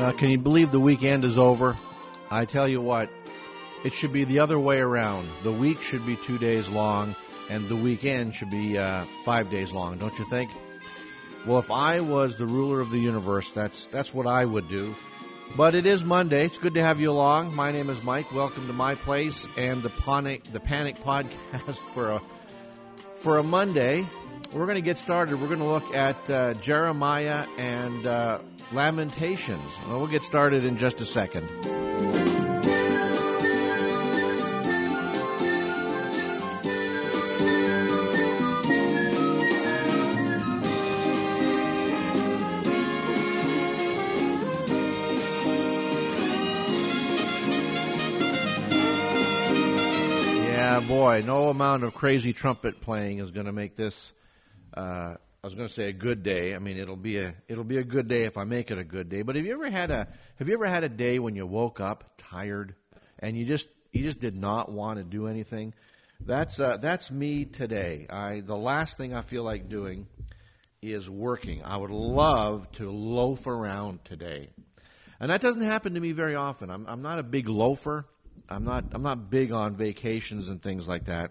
Can you believe the weekend is over? I tell you what, it should be the other way around. The week should be 2 days long, and the weekend should be 5 days long, don't you think? Well, if I was the ruler of the universe, that's what I would do. But it is Monday. It's good to have you along. My name is Mike. Welcome to my place and the Panic Podcast for a Monday. We're going to get started. We're going to look at Jeremiah and Lamentations. Well, we'll get started in just a second. Yeah, boy, no amount of crazy trumpet playing is going to make this I was going to say a good day. I mean, it'll be a good day if I make it a good day. But have you ever had a day when you woke up tired and you just did not want to do anything? That's me today. The last thing I feel like doing is working. I would love to loaf around today, and that doesn't happen to me very often. I'm not a big loafer. I'm not big on vacations and things like that.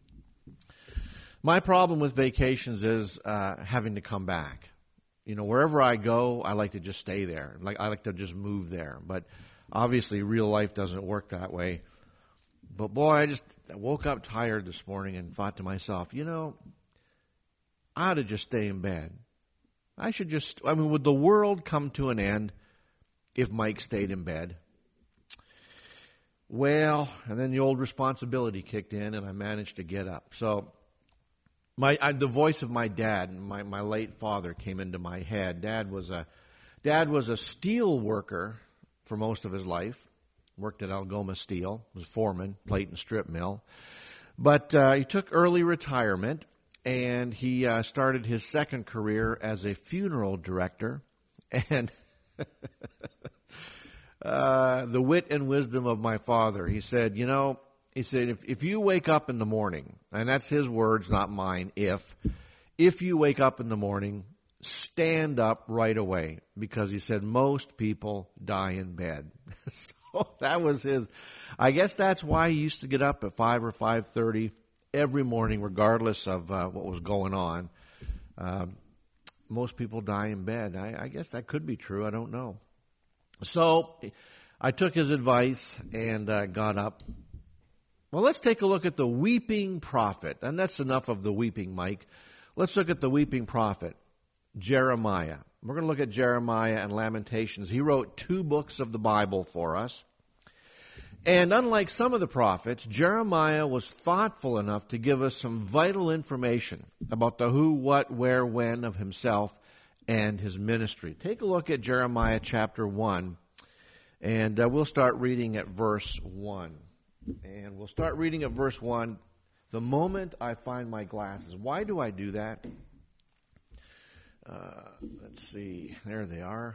My problem with vacations is having to come back. You know, wherever I go, I like to just stay there. I like to just move there. But obviously, real life doesn't work that way. But boy, I woke up tired this morning and thought to myself, you know, I ought to just stay in bed. Would the world come to an end if Mike stayed in bed? Well, and then the old responsibility kicked in, and I managed to get up. So the voice of my dad, my late father, came into my head. Dad was a steel worker for most of his life. Worked at Algoma Steel. Was foreman, plate and strip mill. But he took early retirement, and he started his second career as a funeral director. And the wit and wisdom of my father, he said, if you wake up in the morning, and that's his words, not mine, if you wake up in the morning, stand up right away, because he said most people die in bed. So that was I guess that's why he used to get up at 5 or 5:30 every morning, regardless of what was going on. Most people die in bed. I guess that could be true. I don't know. So I took his advice and got up. Well, let's take a look at the weeping prophet. And that's enough of the weeping, Mike. Let's look at the weeping prophet, Jeremiah. We're going to look at Jeremiah and Lamentations. He wrote 2 books of the Bible for us. And unlike some of the prophets, Jeremiah was thoughtful enough to give us some vital information about the who, what, where, when of himself and his ministry. Take a look at Jeremiah chapter 1, and we'll start reading at verse 1. And we'll start reading at verse 1, the moment I find my glasses. Why do I do that? Let's see. There they are.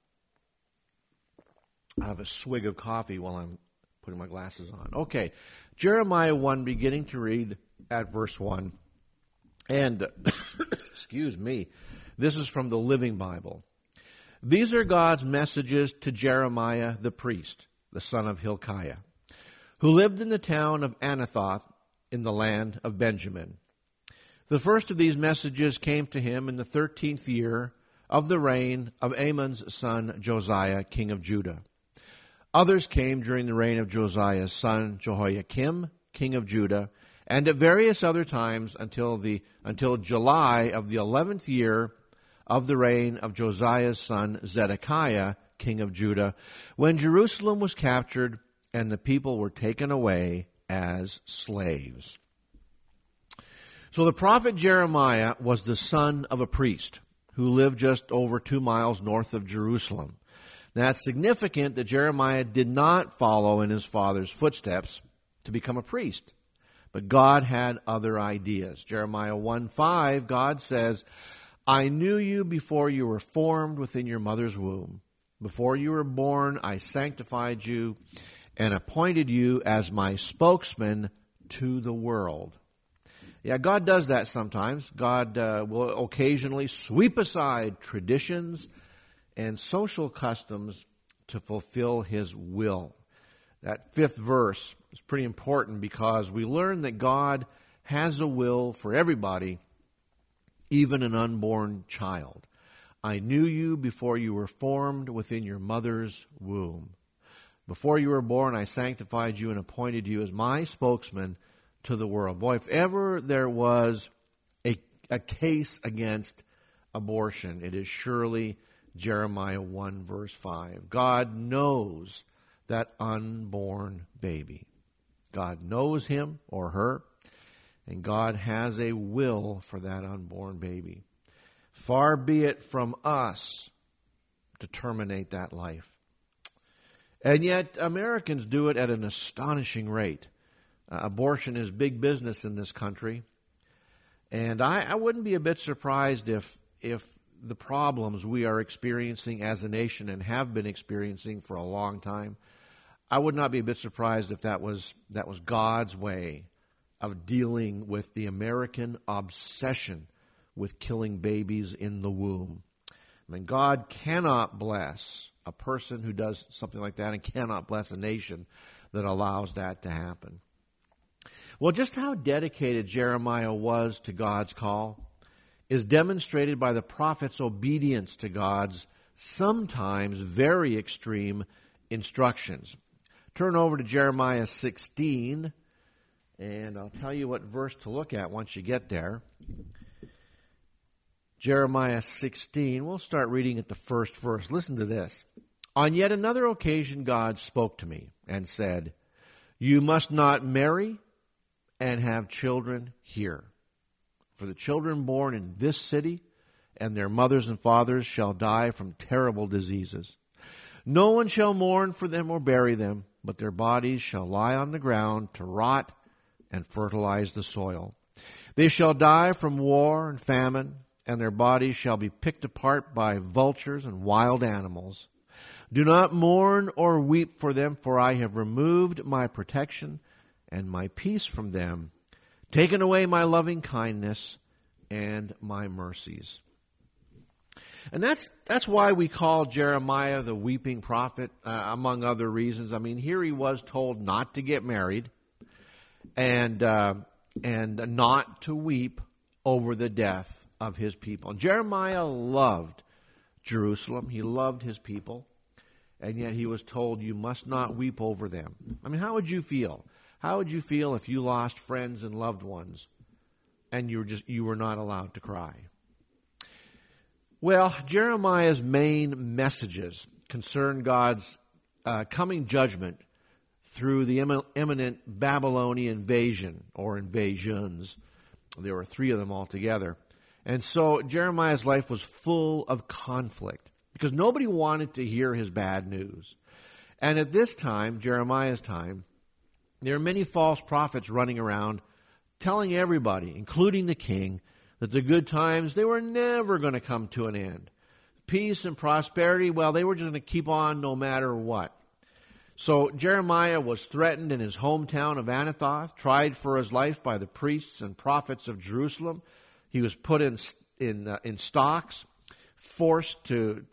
I have a swig of coffee while I'm putting my glasses on. Okay. Jeremiah 1, beginning to read at verse 1. And, excuse me, this is from the Living Bible. These are God's messages to Jeremiah the priest, the son of Hilkiah, who lived in the town of Anathoth in the land of Benjamin. The first of these messages came to him in the 13th year of the reign of Amon's son Josiah, king of Judah. Others came during the reign of Josiah's son Jehoiakim, king of Judah, and at various other times until July of the 11th year of the reign of Josiah's son Zedekiah, king of Judah, when Jerusalem was captured and the people were taken away as slaves. So the prophet Jeremiah was the son of a priest who lived just over 2 miles north of Jerusalem. Now it's significant that Jeremiah did not follow in his father's footsteps to become a priest, but God had other ideas. Jeremiah 1:5, God says, I knew you before you were formed within your mother's womb. Before you were born, I sanctified you and appointed you as my spokesman to the world. Yeah, God does that sometimes. God will occasionally sweep aside traditions and social customs to fulfill his will. That fifth verse is pretty important because we learn that God has a will for everybody, even an unborn child. I knew you before you were formed within your mother's womb. Before you were born, I sanctified you and appointed you as my spokesman to the world. Boy, if ever there was a case against abortion, it is surely Jeremiah 1 verse 5. God knows that unborn baby. God knows him or her, and God has a will for that unborn baby. Far be it from us to terminate that life. And yet Americans do it at an astonishing rate. Abortion is big business in this country. And I wouldn't be a bit surprised if the problems we are experiencing as a nation and have been experiencing for a long time, I would not be a bit surprised if that was God's way of dealing with the American obsession with killing babies in the womb. I mean, God cannot bless a person who does something like that and cannot bless a nation that allows that to happen. Well, just how dedicated Jeremiah was to God's call is demonstrated by the prophet's obedience to God's sometimes very extreme instructions. Turn over to Jeremiah 16, and I'll tell you what verse to look at once you get there. Jeremiah 16, we'll start reading at the first verse. Listen to this. On yet another occasion God spoke to me and said, you must not marry and have children here. For the children born in this city and their mothers and fathers shall die from terrible diseases. No one shall mourn for them or bury them, but their bodies shall lie on the ground to rot and fertilize the soil. They shall die from war and famine, and their bodies shall be picked apart by vultures and wild animals. Do not mourn or weep for them, for I have removed my protection and my peace from them, taken away my loving kindness and my mercies. And that's why we call Jeremiah the weeping prophet, among other reasons. I mean, here he was told not to get married and not to weep over the death of his people. And Jeremiah loved Jerusalem. He loved his people. And yet he was told, you must not weep over them. I mean, how would you feel? How would you feel if you lost friends and loved ones and you were not allowed to cry? Well, Jeremiah's main messages concern God's coming judgment through the imminent Babylonian invasion or invasions. There were 3 of them altogether. And so Jeremiah's life was full of conflict because nobody wanted to hear his bad news. And at this time, Jeremiah's time, there are many false prophets running around telling everybody, including the king, that the good times, they were never going to come to an end. Peace and prosperity, well, they were just going to keep on no matter what. So Jeremiah was threatened in his hometown of Anathoth, tried for his life by the priests and prophets of Jerusalem. He was put in stocks, forced to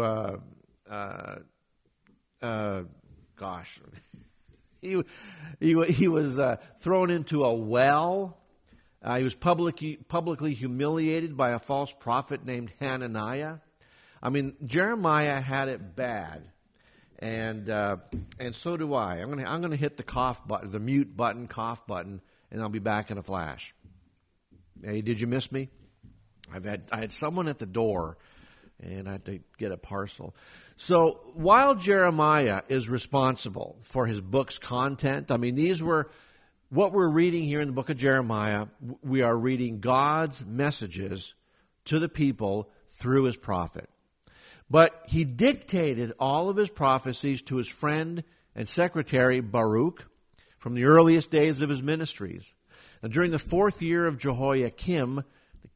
he was thrown into a well. He was publicly humiliated by a false prophet named Hananiah. I mean, Jeremiah had it bad, and so do I. I'm gonna hit the cough button, the mute button, cough button, and I'll be back in a flash. Hey, did you miss me? I had someone at the door, and I had to get a parcel. So while Jeremiah is responsible for his book's content, I mean, these were what we're reading here in the book of Jeremiah. We are reading God's messages to the people through his prophet. But he dictated all of his prophecies to his friend and secretary Baruch from the earliest days of his ministries. And during the 4th year of Jehoiakim, the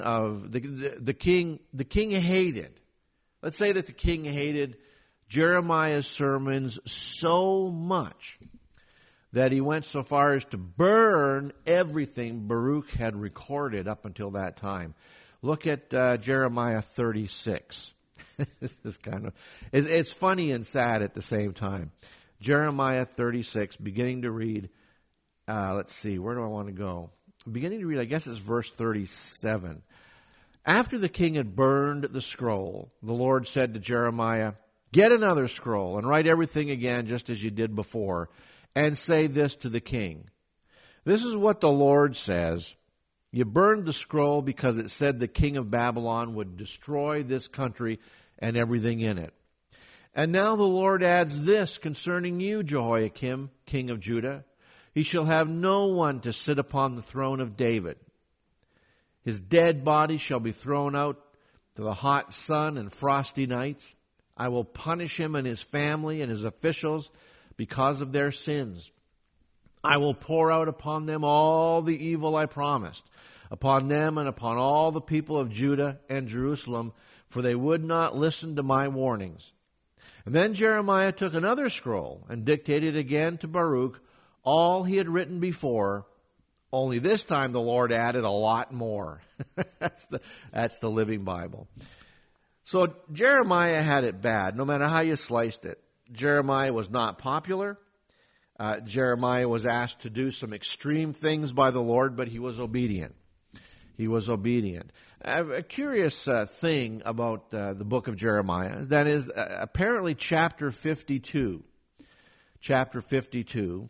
king hated. Let's say that the king hated Jeremiah's sermons so much that he went so far as to burn everything Baruch had recorded up until that time. Look at Jeremiah 36. This is it's funny and sad at the same time. Jeremiah 36, beginning to read, let's see, where do I want to go? Beginning to read, I guess it's verse 37. After the king had burned the scroll, the Lord said to Jeremiah, "Get another scroll and write everything again just as you did before, and say this to the king. This is what the Lord says. You burned the scroll because it said the king of Babylon would destroy this country and everything in it. And now the Lord adds this concerning you, Jehoiakim, king of Judah. He shall have no one to sit upon the throne of David. His dead body shall be thrown out to the hot sun and frosty nights. I will punish him and his family and his officials because of their sins. I will pour out upon them all the evil I promised, upon them and upon all the people of Judah and Jerusalem, for they would not listen to my warnings." And then Jeremiah took another scroll and dictated again to Baruch all he had written before, only this time the Lord added a lot more. That's the Living Bible. So Jeremiah had it bad, no matter how you sliced it. Jeremiah was not popular. Jeremiah was asked to do some extreme things by the Lord, but he was obedient. He was obedient. A curious thing about the book of Jeremiah is that is apparently chapter 52. Chapter 52,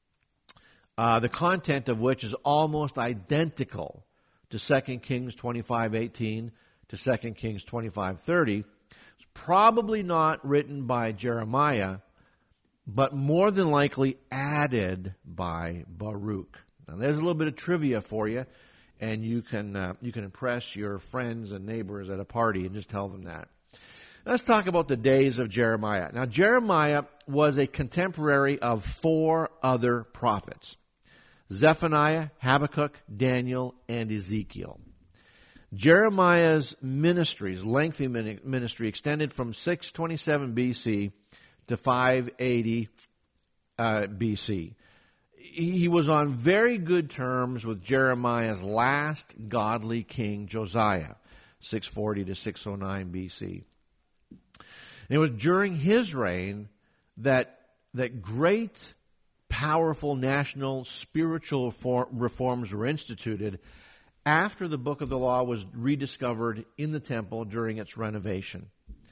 the content of which is almost identical to 2 Kings 25:18 to 2 Kings 25:30. It's probably not written by Jeremiah, but more than likely added by Baruch. Now, there's a little bit of trivia for you, and you can impress your friends and neighbors at a party and just tell them that. Let's talk about the days of Jeremiah. Now, Jeremiah was a contemporary of 4 other prophets: Zephaniah, Habakkuk, Daniel, and Ezekiel. Jeremiah's ministries, lengthy ministry, extended from 627 BC to 580 BC. He was on very good terms with Jeremiah's last godly king, Josiah, 640 to 609 BC. And it was during his reign that great, powerful national spiritual reforms were instituted after the Book of the Law was rediscovered in the temple during its renovation.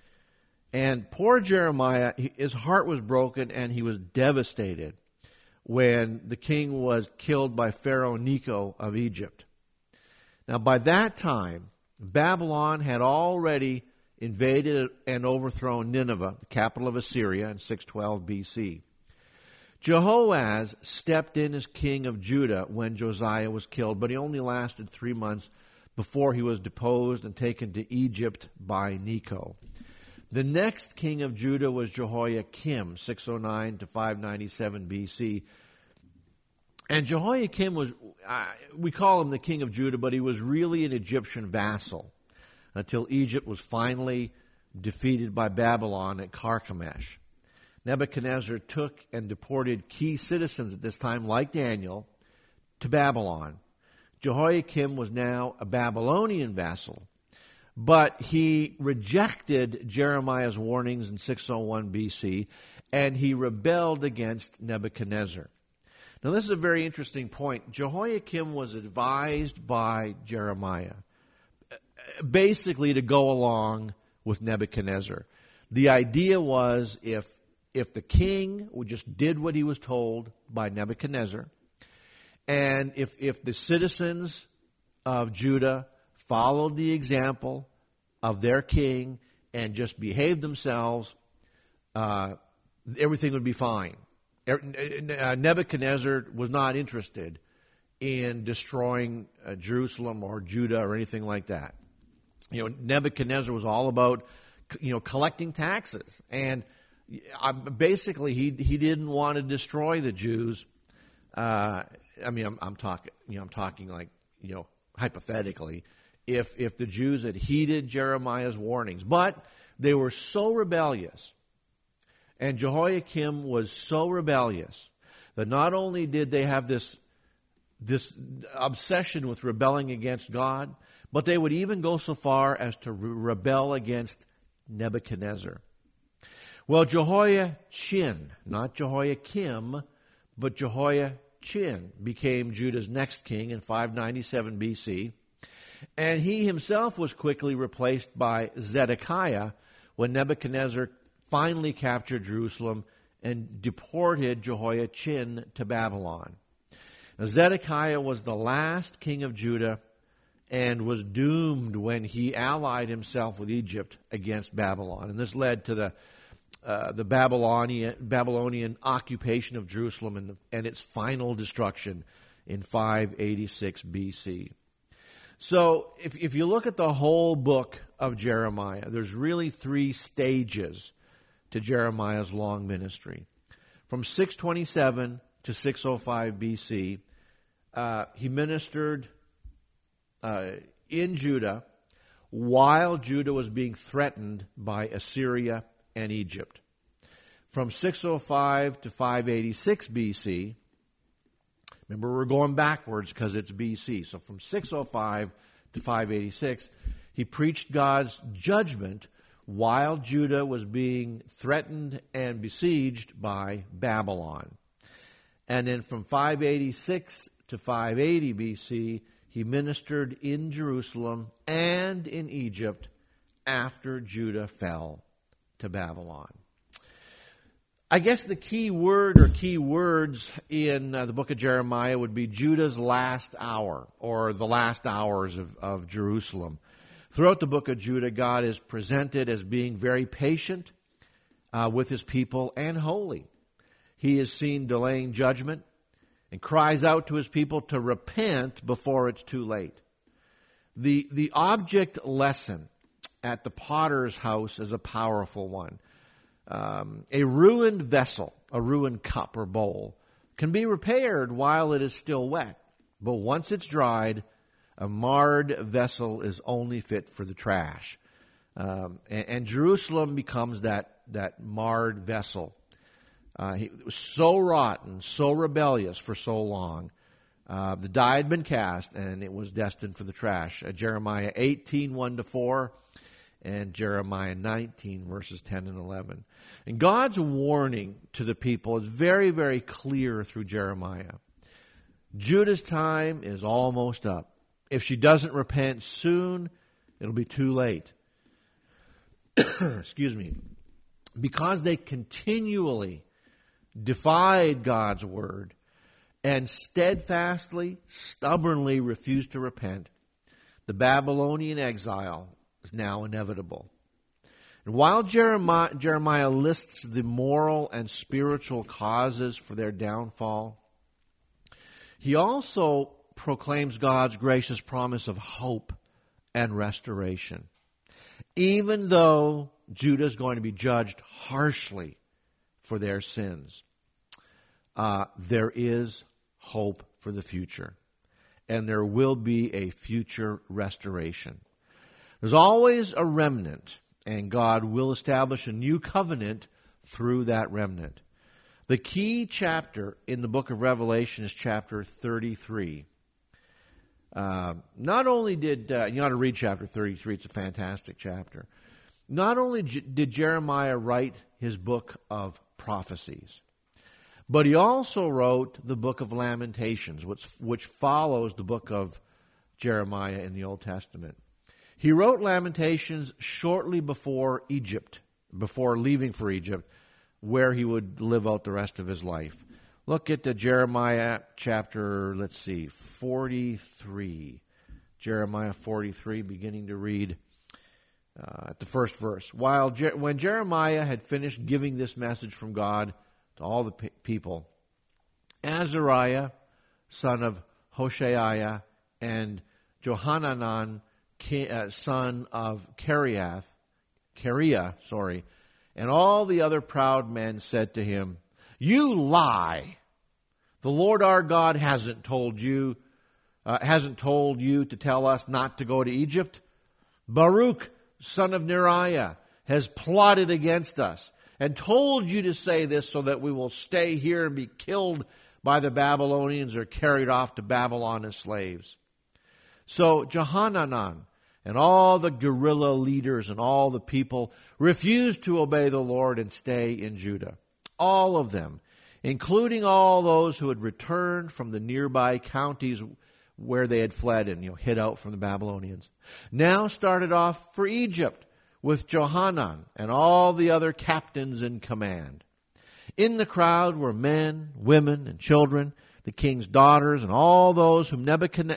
And poor Jeremiah, his heart was broken and he was devastated when the king was killed by Pharaoh Necho of Egypt. Now, by that time, Babylon had already invaded and overthrown Nineveh, the capital of Assyria, in 612 BC. Jehoaz stepped in as king of Judah when Josiah was killed, but he only lasted 3 months before he was deposed and taken to Egypt by Necho. The next king of Judah was Jehoiakim, 609 to 597 BC. And Jehoiakim was, we call him the king of Judah, but he was really an Egyptian vassal until Egypt was finally defeated by Babylon at Carchemish. Nebuchadnezzar took and deported key citizens at this time, like Daniel, to Babylon. Jehoiakim was now a Babylonian vassal, but he rejected Jeremiah's warnings in 601 BC, and he rebelled against Nebuchadnezzar. Now, this is a very interesting point. Jehoiakim was advised by Jeremiah, basically to go along with Nebuchadnezzar. The idea was if the king just did what he was told by Nebuchadnezzar, and if the citizens of Judah followed the example of their king and just behaved themselves, everything would be fine. Nebuchadnezzar was not interested in destroying Jerusalem or Judah or anything like that. Nebuchadnezzar was all about, collecting taxes, and basically he didn't want to destroy the Jews. I'm talking like, hypothetically, if the Jews had heeded Jeremiah's warnings, but they were so rebellious. And Jehoiakim was so rebellious that not only did they have this obsession with rebelling against God, but they would even go so far as to rebel against Nebuchadnezzar. Well, Jehoiachin, not Jehoiakim, but Jehoiachin became Judah's next king in 597 BC, and he himself was quickly replaced by Zedekiah when Nebuchadnezzar finally captured Jerusalem and deported Jehoiachin to Babylon. Now, Zedekiah was the last king of Judah and was doomed when he allied himself with Egypt against Babylon. And this led to the Babylonian occupation of Jerusalem and its final destruction in 586 BC. So if you look at the whole book of Jeremiah, there's really 3 stages to Jeremiah's long ministry. From 627 to 605 BC, he ministered in Judah while Judah was being threatened by Assyria and Egypt. From 605 to 586 BC, remember we're going backwards because it's BC, so from 605 to 586, he preached God's judgment while Judah was being threatened and besieged by Babylon. And then from 586 to 580 BC, he ministered in Jerusalem and in Egypt after Judah fell to Babylon. I guess the key word or key words in the book of Jeremiah would be Judah's last hour, or the last hours of Jerusalem. Throughout the book of Judah, God is presented as being very patient with his people and holy. He is seen delaying judgment and cries out to his people to repent before it's too late. The object lesson at the potter's house is a powerful one. A ruined vessel, a ruined cup or bowl, can be repaired while it is still wet. But once it's dried, a marred vessel is only fit for the trash. And Jerusalem becomes that marred vessel. He was so rotten, so rebellious for so long. The die had been cast, and it was destined for the trash. Jeremiah 18, 1-4, and Jeremiah 19, verses 10 and 11. And God's warning to the people is very, very clear through Jeremiah. Judah's time is almost up. If she doesn't repent soon, it'll be too late. Excuse me. Because they continually defied God's word and steadfastly, stubbornly refused to repent, the Babylonian exile is now inevitable. And while Jeremiah lists the moral and spiritual causes for their downfall, he also proclaims God's gracious promise of hope and restoration. Even though Judah is going to be judged harshly for their sins, there is hope for the future. And there will be a future restoration. There's always a remnant, and God will establish a new covenant through that remnant. The key chapter in the book of Revelation is chapter 33. Not only did, you ought to read chapter 33, it's a fantastic chapter. Not only did Jeremiah write his book of prophecies, but he also wrote the book of Lamentations, which follows the book of Jeremiah in the Old Testament. He wrote Lamentations shortly before Egypt, before leaving for Egypt, where he would live out the rest of his life. Look at Jeremiah chapter, 43. Jeremiah 43, beginning to read at the first verse. When Jeremiah had finished giving this message from God to all the people, Azariah, son of Hoshaiah, and Johanan, son of Kareah, and all the other proud men said to him, "You lie. The Lord our God hasn't told you to tell us not to go to Egypt. Baruch, son of Neriah, has plotted against us and told you to say this so that we will stay here and be killed by the Babylonians or carried off to Babylon as slaves." So Johanan and all the guerrilla leaders and all the people refused to obey the Lord and stay in Judah. All of them, including all those who had returned from the nearby counties where they had fled and hid out from the Babylonians, now started off for Egypt with Johanan and all the other captains in command. In the crowd were men, women, and children, the king's daughters, and all those whom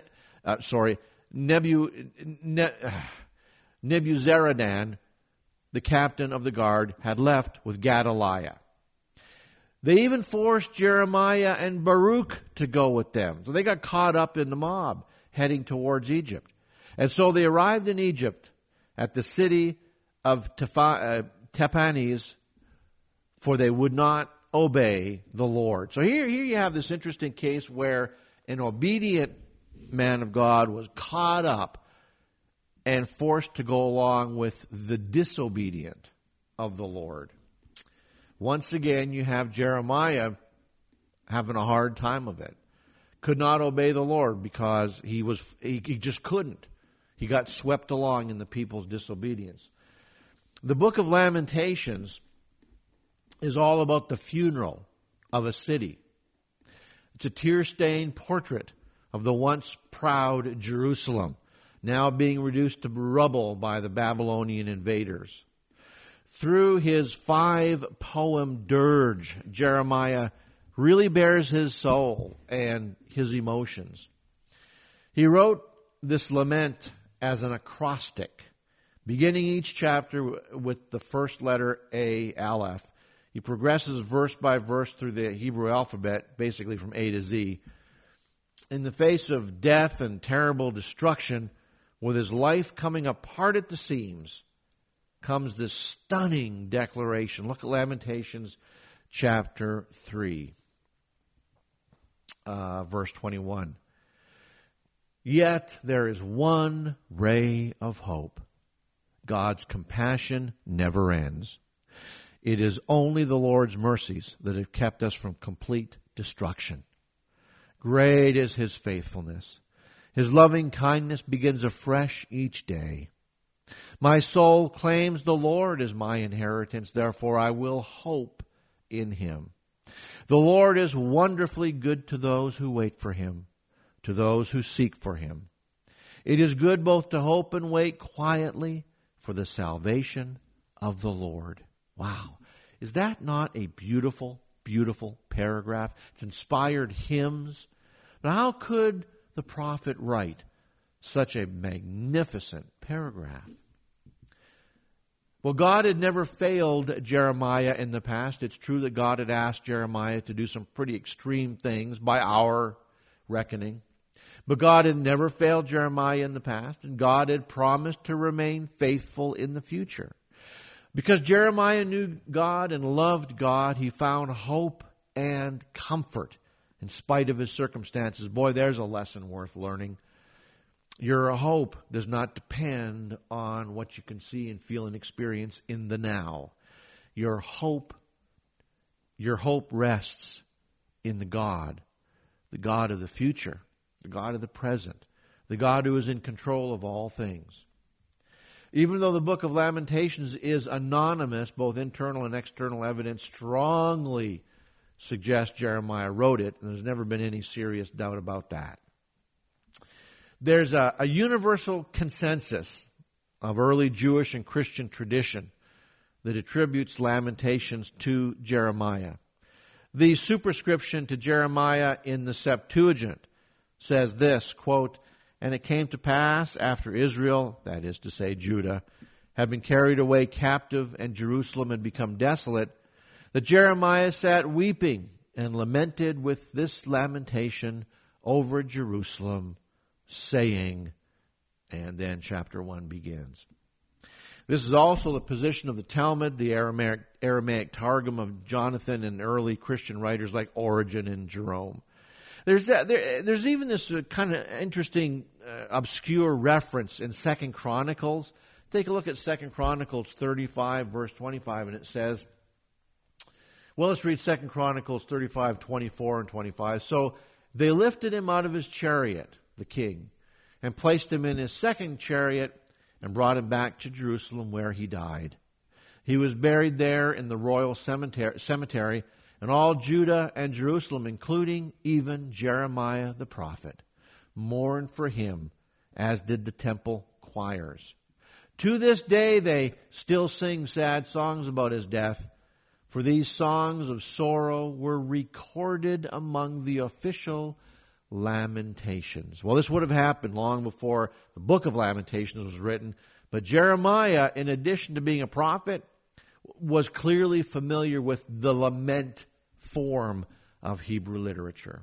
Nebuzaradan, the captain of the guard, had left with Gedaliah. They even forced Jeremiah and Baruch to go with them. So they got caught up in the mob heading towards Egypt. And so they arrived in Egypt at the city of Tahpanhes, for they would not obey the Lord. So here you have this interesting case where an obedient man of God was caught up and forced to go along with the disobedient of the Lord. Once again, you have Jeremiah having a hard time of it. Could not obey the Lord because he just couldn't. He got swept along in the people's disobedience. The book of Lamentations is all about the funeral of a city. It's a tear-stained portrait of the once proud Jerusalem, now being reduced to rubble by the Babylonian invaders. Through his 5-poem dirge, Jeremiah really bears his soul and his emotions. He wrote this lament as an acrostic, beginning each chapter with the first letter A, Aleph. He progresses verse by verse through the Hebrew alphabet, basically from A to Z. In the face of death and terrible destruction, with his life coming apart at the seams, comes this stunning declaration. Look at Lamentations chapter 3, verse 21. Yet there is one ray of hope. God's compassion never ends. It is only the Lord's mercies that have kept us from complete destruction. Great is His faithfulness. His loving kindness begins afresh each day. My soul claims the Lord as my inheritance, therefore I will hope in Him. The Lord is wonderfully good to those who wait for Him, to those who seek for Him. It is good both to hope and wait quietly for the salvation of the Lord. Wow. Is that not a beautiful, beautiful paragraph? It's inspired hymns. Now, how could the prophet write such a magnificent paragraph? Well, God had never failed Jeremiah in the past. It's true that God had asked Jeremiah to do some pretty extreme things by our reckoning. But God had never failed Jeremiah in the past, and God had promised to remain faithful in the future. Because Jeremiah knew God and loved God, he found hope and comfort in spite of his circumstances. Boy, there's a lesson worth learning. Your hope does not depend on what you can see and feel and experience in the now. Your hope rests in the God of the future, the God of the present, the God who is in control of all things. Even though the book of Lamentations is anonymous, both internal and external evidence strongly suggest Jeremiah wrote it, and there's never been any serious doubt about that. There's a universal consensus of early Jewish and Christian tradition that attributes Lamentations to Jeremiah. The superscription to Jeremiah in the Septuagint says this, quote, "And it came to pass after Israel," that is to say Judah, "had been carried away captive and Jerusalem had become desolate, that Jeremiah sat weeping and lamented with this lamentation over Jerusalem, saying," and then chapter 1 begins. This is also the position of the Talmud, the Aramaic Targum of Jonathan, and early Christian writers like Origen and Jerome. There's even this kind of interesting, obscure reference in 2 Chronicles. Take a look at 2 Chronicles 35, verse 25, and it says, well, let's read 2 Chronicles 35, 24 and 25. "So they lifted him out of his chariot, the king, and placed him in his second chariot, and brought him back to Jerusalem, where he died. He was buried there in the royal cemetery, and all Judah and Jerusalem, including even Jeremiah the prophet, mourned for him, as did the temple choirs. To this day they still sing sad songs about his death, for these songs of sorrow were recorded among the official Lamentations. Well, this would have happened long before the book of Lamentations was written, but Jeremiah, in addition to being a prophet, was clearly familiar with the lament form of Hebrew literature.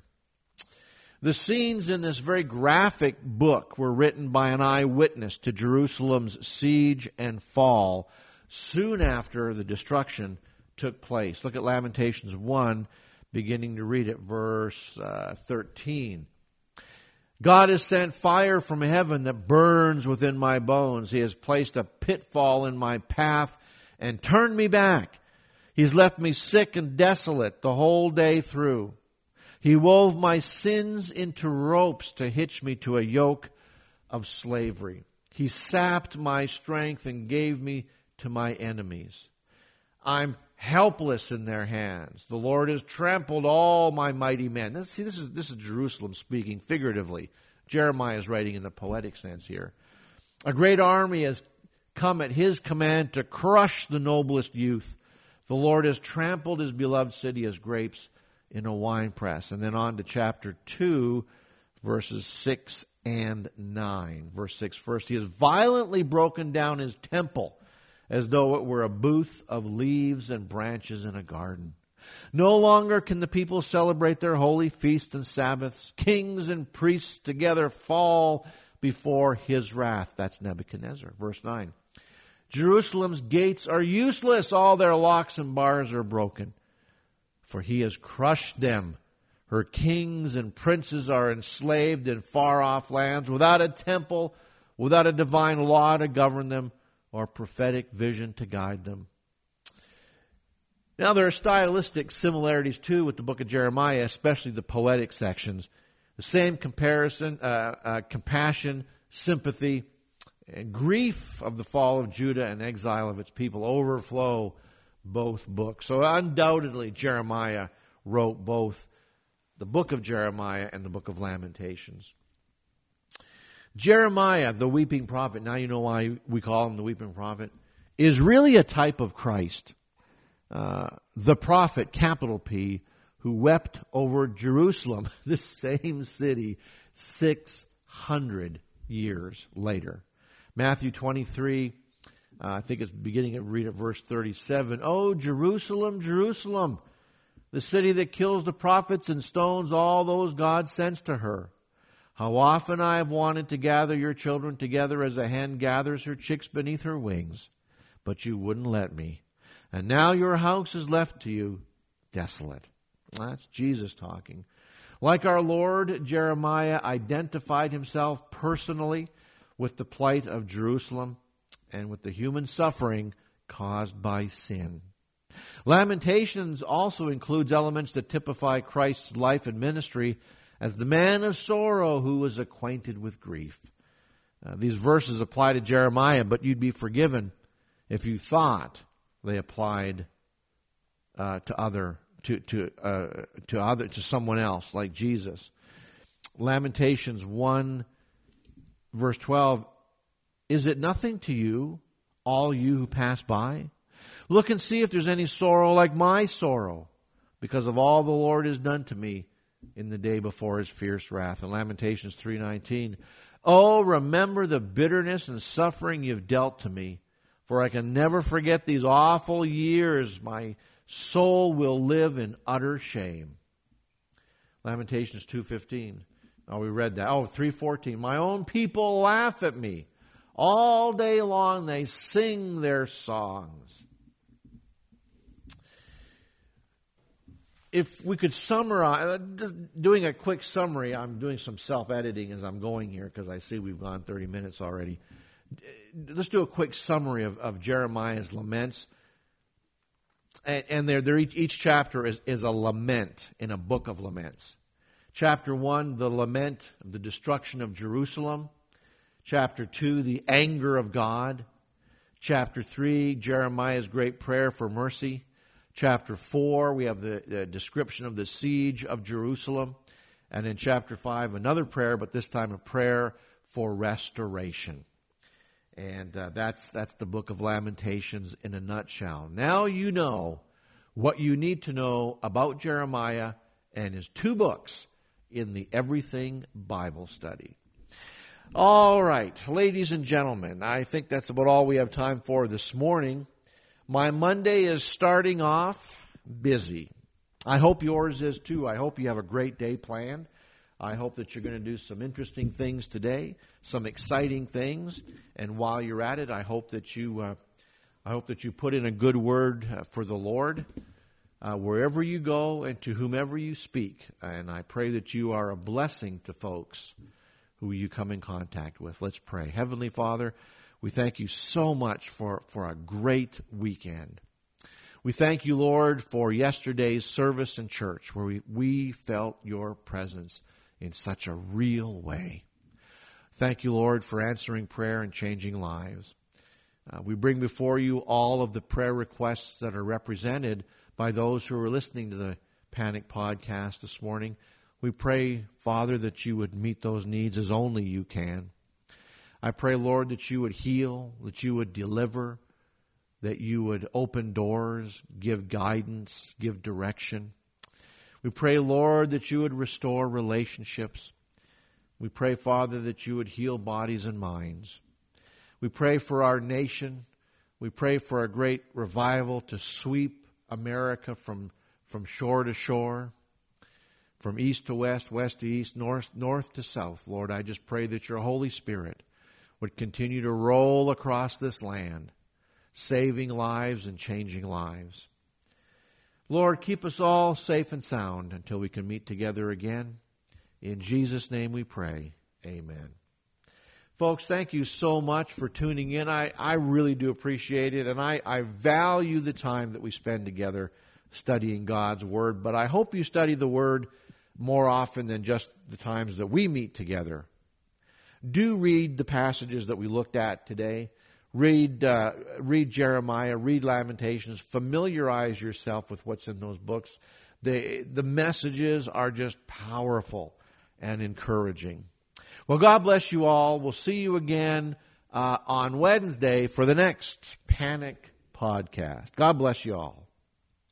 The scenes in this very graphic book were written by an eyewitness to Jerusalem's siege and fall soon after the destruction took place. Look at Lamentations 1, beginning to read at verse 13. God has sent fire from heaven that burns within my bones. He has placed a pitfall in my path and turned me back. He's left me sick and desolate the whole day through. He wove my sins into ropes to hitch me to a yoke of slavery. He sapped my strength and gave me to my enemies. I'm helpless in their hands. The Lord has trampled all my mighty men. This is Jerusalem speaking figuratively. Jeremiah is writing in the poetic sense here. A great army has come at his command to crush the noblest youth. The Lord has trampled his beloved city as grapes in a winepress. And then on to chapter 2, verses 6 and 9. Verse 6 first. He has violently broken down his temple, as though it were a booth of leaves and branches in a garden. No longer can the people celebrate their holy feasts and Sabbaths. Kings and priests together fall before his wrath. That's Nebuchadnezzar. Verse 9. Jerusalem's gates are useless. All their locks and bars are broken, for he has crushed them. Her kings and princes are enslaved in far-off lands, without a temple, without a divine law to govern them, or prophetic vision to guide them. Now, there are stylistic similarities, too, with the book of Jeremiah, especially the poetic sections. The same compassion, sympathy, and grief of the fall of Judah and exile of its people overflow both books. So undoubtedly, Jeremiah wrote both the book of Jeremiah and the book of Lamentations. Jeremiah, the weeping prophet, now you know why we call him the weeping prophet, is really a type of Christ. The prophet, capital P, who wept over Jerusalem, this same city, 600 years later. Matthew 23, I think it's beginning to read at verse 37. Oh, Jerusalem, Jerusalem, the city that kills the prophets and stones all those God sends to her. How often I have wanted to gather your children together as a hen gathers her chicks beneath her wings, but you wouldn't let me. And now your house is left to you desolate. That's Jesus talking. Like our Lord, Jeremiah identified himself personally with the plight of Jerusalem and with the human suffering caused by sin. Lamentations also includes elements that typify Christ's life and ministry as the man of sorrow who was acquainted with grief. These verses apply to Jeremiah, but you'd be forgiven if you thought they applied to someone else, like Jesus. Lamentations 1, verse 12, is it nothing to you, all you who pass by? Look and see if there's any sorrow like my sorrow, because of all the Lord has done to me in the day before his fierce wrath. In Lamentations 3:19, oh, remember the bitterness and suffering you've dealt to me, for I can never forget these awful years. My soul will live in utter shame. Lamentations 2:15. Oh, we read that. Oh, 3:14. My own people laugh at me. All day long they sing their songs. If we could summarize, doing a quick summary, I'm doing some self-editing as I'm going here because I see we've gone 30 minutes already. Let's do a quick summary of Jeremiah's laments. And each chapter is a lament in a book of laments. Chapter 1, the lament of the destruction of Jerusalem. Chapter 2, the anger of God. Chapter 3, Jeremiah's great prayer for mercy. Chapter 4, we have the description of the siege of Jerusalem. And in chapter 5, another prayer, but this time a prayer for restoration. And that's the book of Lamentations in a nutshell. Now you know what you need to know about Jeremiah and his 2 books in the Everything Bible Study. All right, ladies and gentlemen, I think that's about all we have time for this morning. My Monday is starting off busy. I hope yours is too. I hope you have a great day planned. I hope that you're going to do some interesting things today, some exciting things, and while you're at it, I hope that you put in a good word for the Lord wherever you go and to whomever you speak. And I pray that you are a blessing to folks who you come in contact with. Let's pray. Heavenly Father, we thank you so much for a great weekend. We thank you, Lord, for yesterday's service in church where we felt your presence in such a real way. Thank you, Lord, for answering prayer and changing lives. We bring before you all of the prayer requests that are represented by those who are listening to the Panic Podcast this morning. We pray, Father, that you would meet those needs as only you can. I pray, Lord, that you would heal, that you would deliver, that you would open doors, give guidance, give direction. We pray, Lord, that you would restore relationships. We pray, Father, that you would heal bodies and minds. We pray for our nation. We pray for a great revival to sweep America from shore to shore, from east to west, west to east, north to south. Lord, I just pray that your Holy Spirit would continue to roll across this land, saving lives and changing lives. Lord, keep us all safe and sound until we can meet together again. In Jesus' name we pray. Amen. Folks, thank you so much for tuning in. I really do appreciate it, and I value the time that we spend together studying God's Word. But I hope you study the Word more often than just the times that we meet together. Do read the passages that we looked at today. Read Jeremiah, read Lamentations, familiarize yourself with what's in those books. The messages are just powerful and encouraging. Well, God bless you all. We'll see you again on Wednesday for the next Panic Podcast. God bless you all.